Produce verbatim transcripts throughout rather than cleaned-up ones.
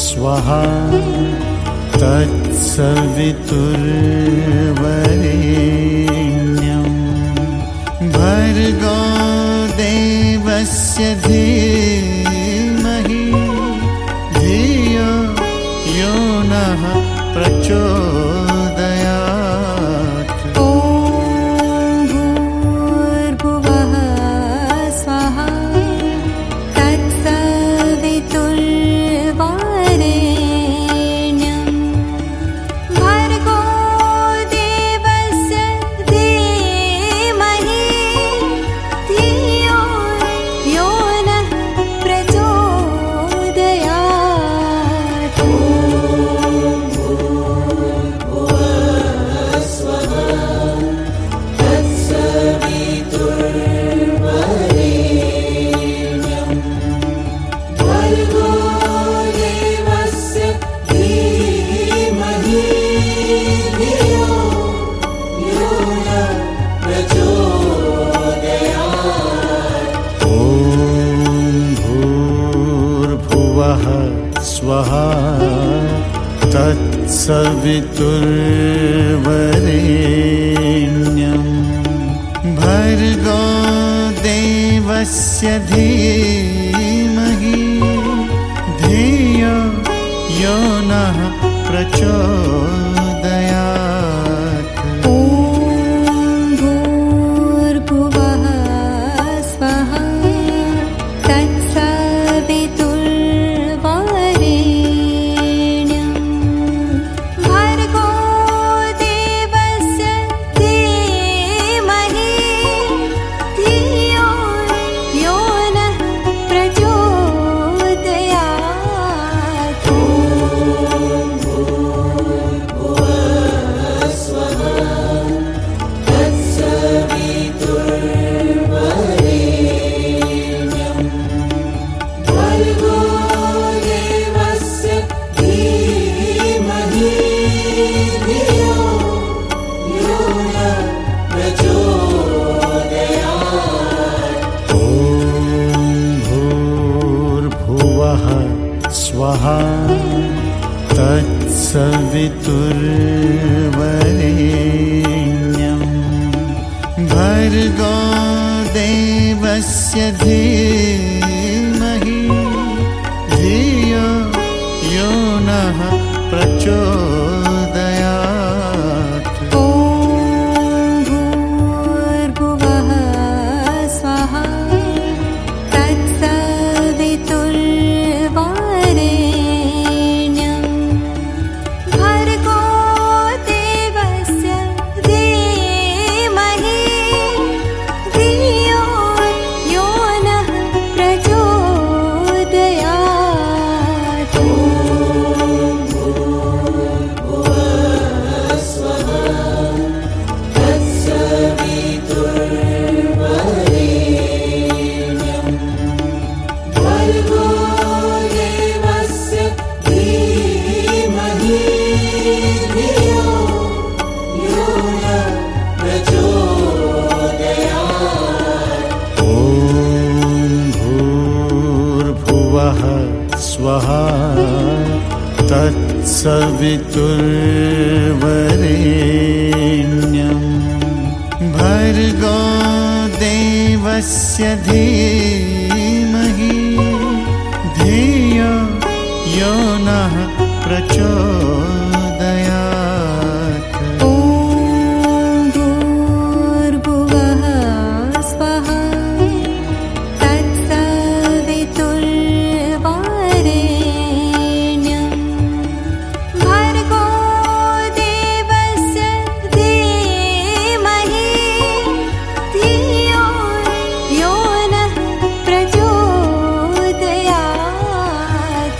स्वाहा तत्सवितुर्वरेण्यं भर्गो देवस्य धीमहि धियो यो नः प्रचोदयात्। ॐ भूर्भुवः स्वः तत्सवितुर्वरेण्यं भर्गो देवस्य धीमहि धियो यो नः प्रचोदयात्। स्वाहा तत्सवितुर्वरेण्यं भर्गो देवस्य धीमहि धियो यो नः प्रचोदयात्। ॐ भूर्भुवः स्वः तत्सवितुर्वरेण्यं भर्गो देवस्य धीमहि धियो यो नः प्रचोदयात्। स्वाहा तत्सवितुर्वरेण्यं भर्गो देवस्य धीमहि धियो यो नः प्रचोदयात्। ॐ भूर्भुवः स्वः तत्सवितुर्वरेण्यं भर्गो देवस्य धीमहि धियो यो नः प्रचोदयात्। स्वाहा तत्सवितुर्वरेण्यं भर्गो देवस्य धीमहि धियो यो नः प्रचोदयात्। ॐ भूर्भुवः स्वः तत्सवितुर्वरेण्यं भर्गो देवस्य धीमहि धियो यो नः प्रचोदयात्।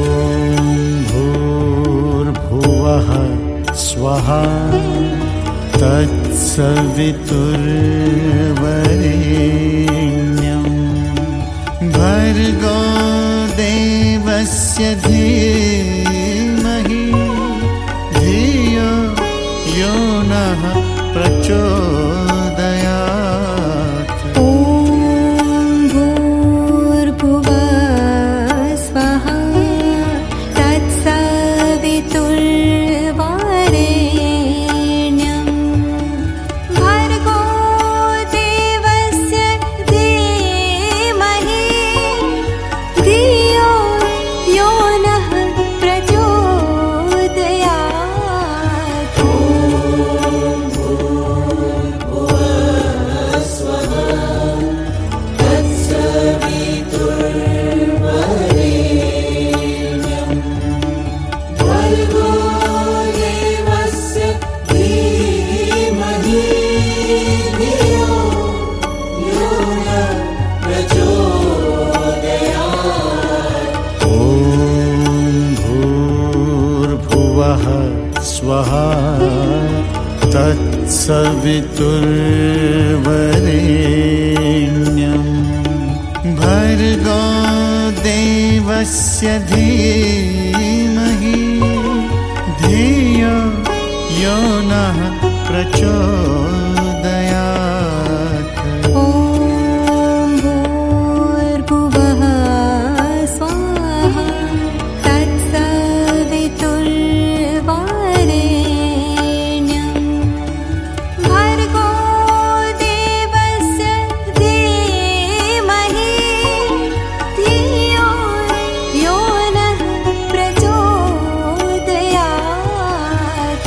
स्वाहा तत्सवितुर्वरेण्यं भर्गो देवस्य धीमहि धियो यो नः प्रचोदयात्। ॐ भूर्भुवः स्वः तत्सवितुर्वरेण्यं भर्गो देवस्य धीमहि धियो यो नः प्रचोदयात्। स्वाहा तत्सवितुर्वरेण्यं भर्गो देवस्य धीमहि धियो यो नः प्रचोदयात्। ॐ भूर्भुवः स्वाहा तत्सवितुर्वरेण्यं भर्गो देवस्य धीमहि धियो यो नः प्रचोदयात्।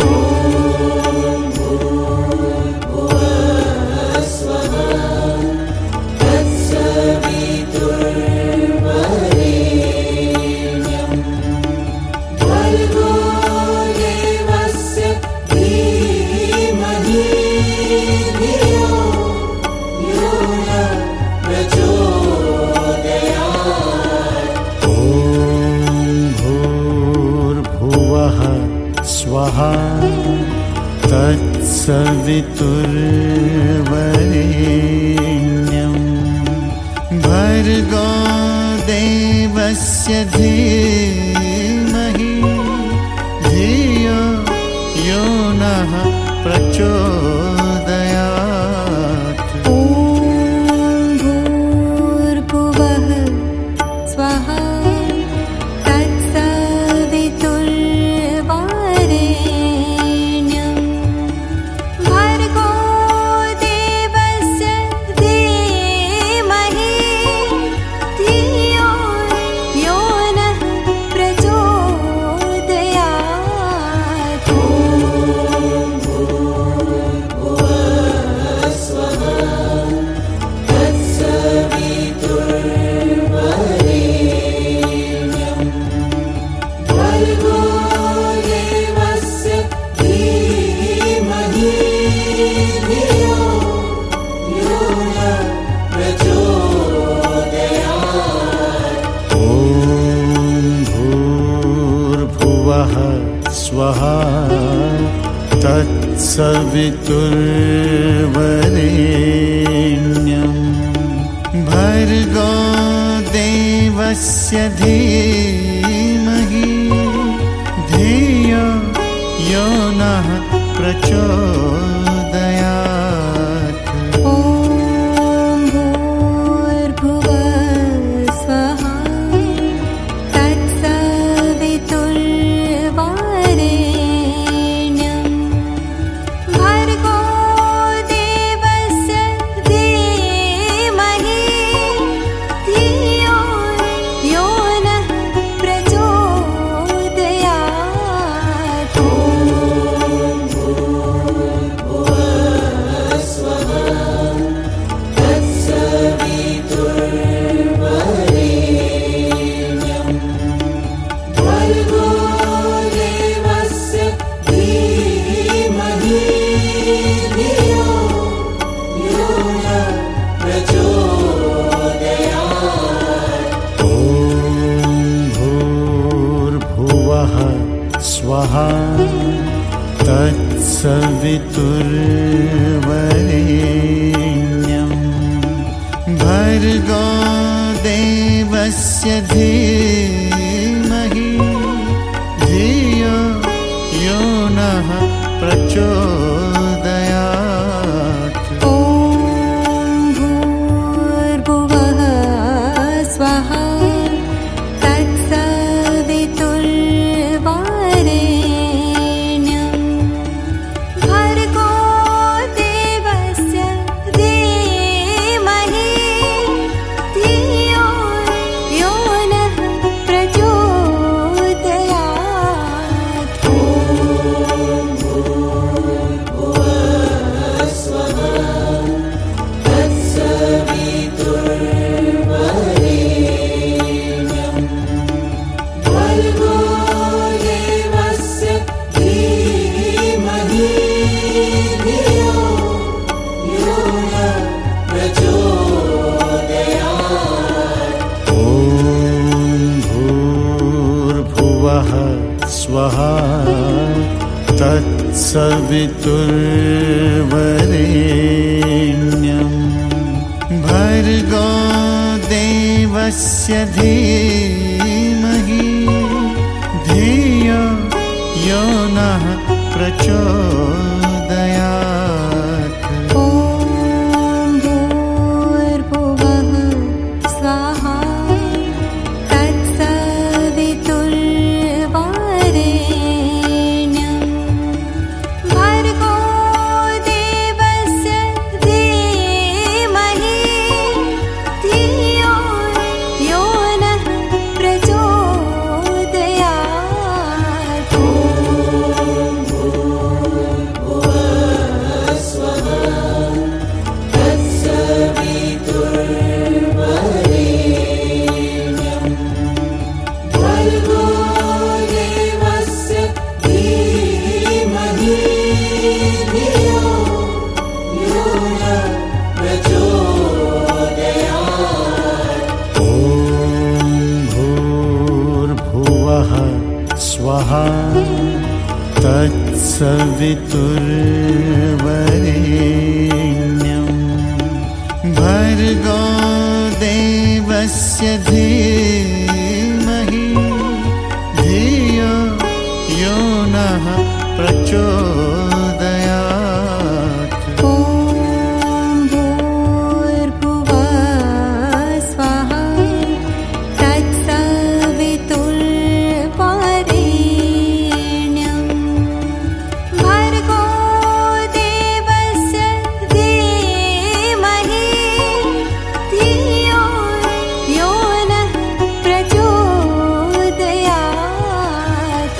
स्वाहा तत्सवितुर्वरेण्यं भर्गो देवस्य धीमहि धियो यो नः प्रचोदयात्। ॐ भूर्भुवः स्वः तत्सवितुर्वरेण्यं भर्गो देवस्य धीमहि धियो यो नः प्रचोदयात्। स्वाहा तत्सवितुर्वरेण्यं भर्गो देवस्य धीमहि धियो यो नः प्रचोदयात्। ॐ भूर्भुवः स्वः तत्सवितुर्वरेण्यं भर्गो देवस्य धीमहि धियो यो नः प्रचोदयात्। तत्सवितुर्वरेण्यं भर्गो देवस्य धीमहि धियो यो नः प्रचोदयात्। ॐ भूर्भुवः स्वः तत्सवितुर्वरेण्यं भर्गो देवस्य धीमहि धियो यो नः प्रचोदयात्। स्वाहा तत्सवितुर्वरेण्यं भर्गो देवस्य धीमहि धियो यो नः प्रचोदयात्। ॐ भूर्भुवः स्वाहा तत्सवितुर्वरेण्यं भर्गो देवस्य धीमहि धियो यो नः प्रचोदयात्। स्वाहा तत्सवितुर्वरेण्यं भर्गो देवस्य धीमहि धियो यो नः प्रचोदयात्। ॐ भूर्भुवः स्वः तत्सवितुर्वरेण्यं भर्गो देवस्य धीमहि धियो यो नः प्रचोदयात्।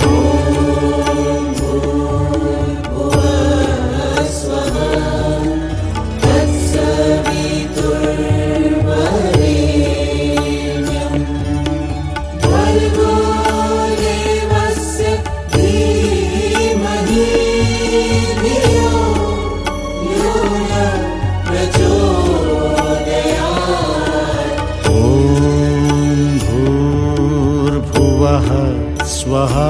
स्वाहा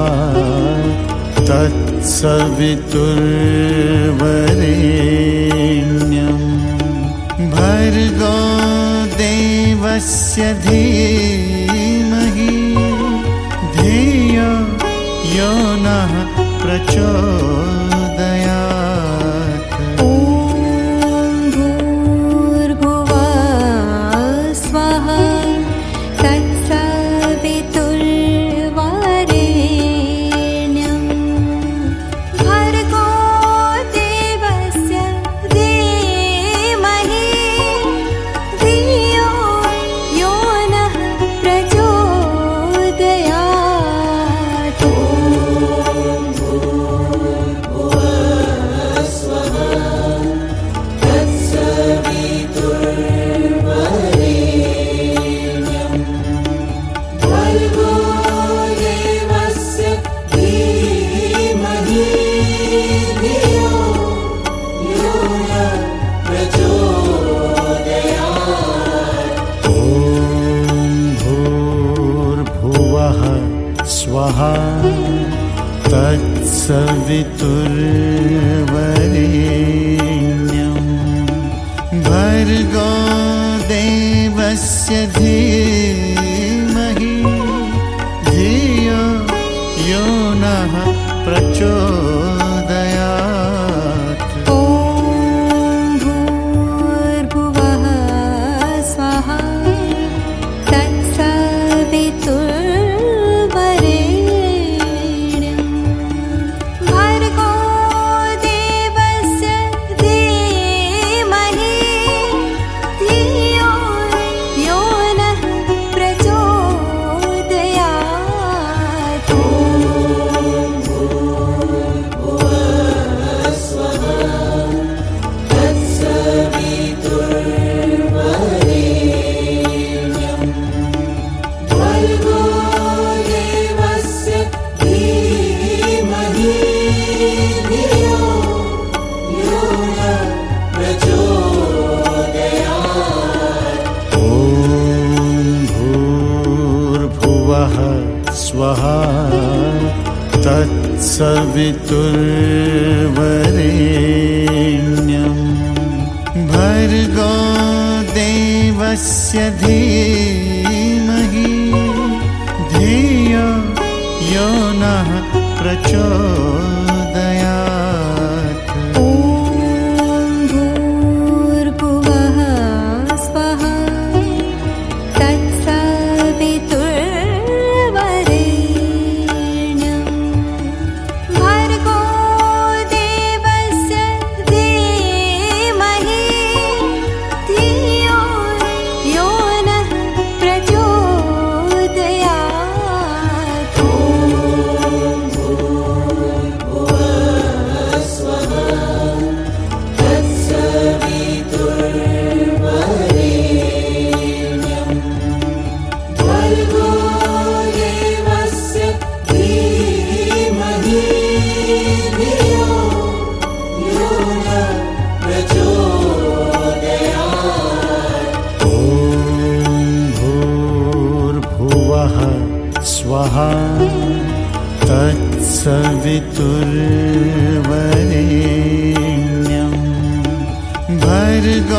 तत्सवितुर्वरेण्यं भर्गो देवस्य धीमहि धियो यो नः प्रचोदयात्। ॐ भूर्भुवः स्वः तत्सवितुर्वरेण्यं भर्गो देवस्य धीमहि धियो यो नः प्रचोदयात्। तत्सवितुर्वरेण्यं भर्गो देवस्य धीमहि धियो यो नः प्रचोदयात्। ॐ भूर्भुवः स्वः तत्सवितुर्वरेण्यं भर्गो देवस्य धीमहि धियो यो नः प्रचोदयात्। स्वाहा तत्सवितुर्वरेण्यं भर्गो देवस्य धीमहि धियो यो नः प्रचोदयात्। ॐ भूर्भुवः स्वः तत्सवितुर्वरेण्यं भर्गो देवस्य धीमहि धियो यो नः प्रचोदयात्। स्वाहा तत्सवितुर्वरेण्यं भर्गो